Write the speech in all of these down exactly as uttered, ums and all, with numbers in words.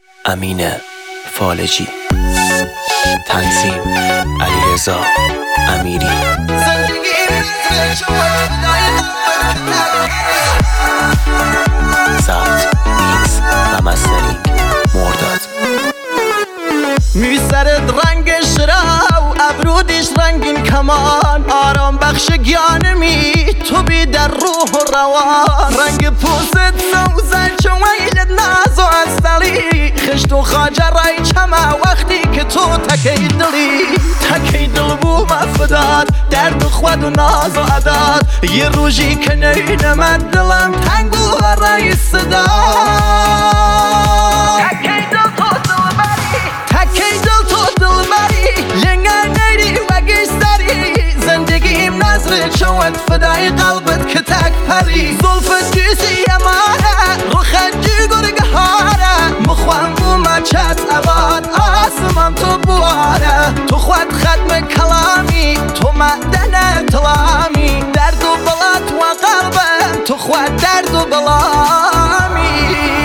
امین فالجی، تنظیم علیرضا امیری. ضبط، میکس و مسترینگ مرداد. میسرد رنگ شراو، ابرودش رنگین کمان، آرام بخش گیانمی تو بی در روح و روان. رنگ پوست سوزن چون ویلت ناز و اصلی، خشت و خاجرای چما وقتی که تو تکی دلی. تکی دل بو مفداد، درد و خود و ناز و عداد، یه روژی که نینمد دلم تنگ بو برای صدا. تکی دل تو دل بری، تکی دل تو دل بری، لنگر نیری و گشتری، زندگیم نظر چوت فدای قلبت که تک پری. زلفت جیسی اماره، روخت جی گرگ هاره، مخوان بو مچت عباد، آسمم تو بواره. تو خود ختم کلامی، تو معدن تلامی، درد و بلات و قلبم تو خود درد و بلامی.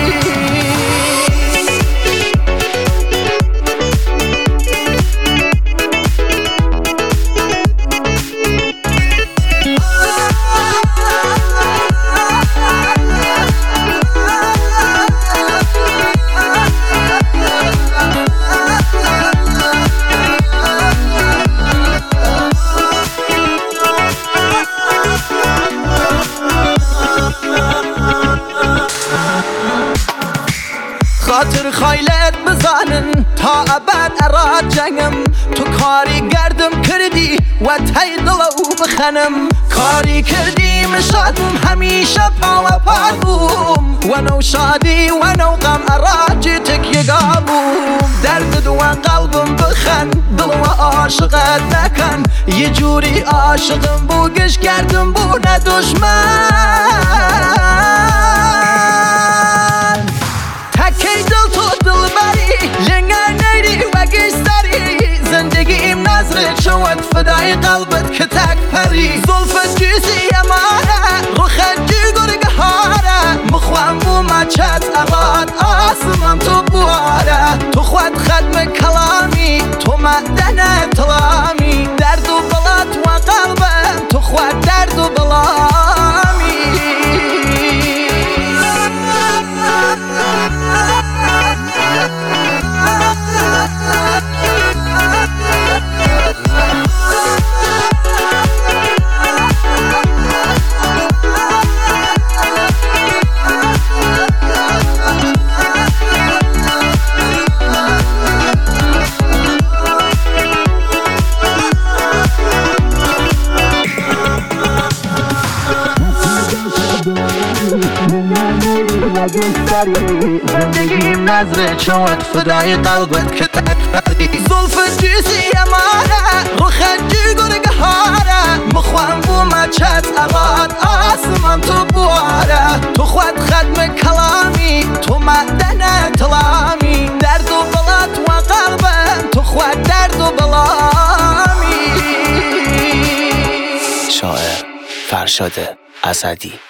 خاطر خایلت بزانن تا ابد اراد جنگم، تو کاری گردم کردی و تای دلو بخنم. کاری کردی مشادم همیشه پا و پا بوم، و نو شادی و نو غم اراد جیتک یگابوم. درد دو قلبم بخن، دل و عاشقت نکن، یه جوری عاشقم بو گش کردم بو نه دشمن. تکی دل تو دل بری، لنگر نیری و گشتری، زندگیم نظر چوت فدای قلبت که تک پری. زلفت جیسی اماره، روخت جی گرگ هاره، مخوان بو مچت عباد، آسمم تو بواره. تو خود ختم کلامی، تو معدن تلامی، درد و بلات و قلبم تو خود درد و بلامی. زندگیم نظر چوت فدای قلبت که تک پری. زلفت جیسی اماره، روخت جی گرگ هاره، مخوان بو مچت عباد، آسمم تو بواره. تو خود ختم کلامی، تو معدن تلامی، درد و بلات و قلبم تو خود درد و بلامی. شاعر فرشاد اسدی.